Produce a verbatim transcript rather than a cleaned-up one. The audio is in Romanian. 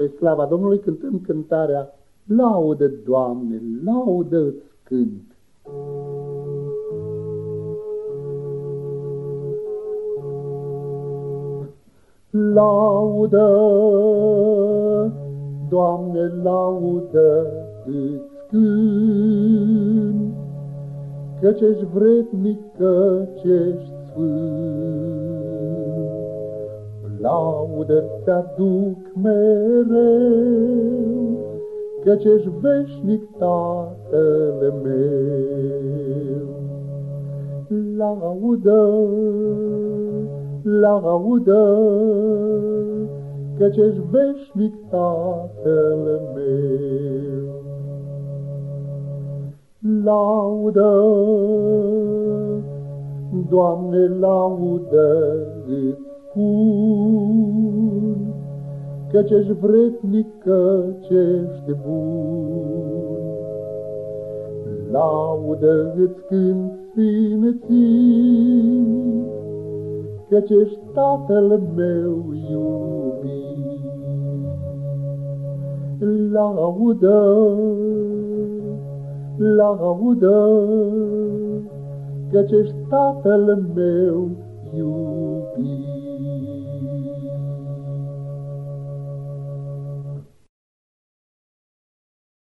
Spre slava Domnului cântăm cântarea Laudă, Doamne, laudă-ți cânt. Laudă, Doamne, laudă-ți cânt, căci ești vrednic, căci ești sfânt. Laudă ți-aduc mereu, căci ești veșnic, Tatăl meu. Laudă, laudă, căci ești veșnic, Tatăl meu. Laudă, Doamne, laudă-ți spun, căci ești vrednic, căci ești bun. Laudă-ți cânt sfințit, căci ești Tatăl meu iubit. Laudă, laudă, căci ești Tatăl meu iubit.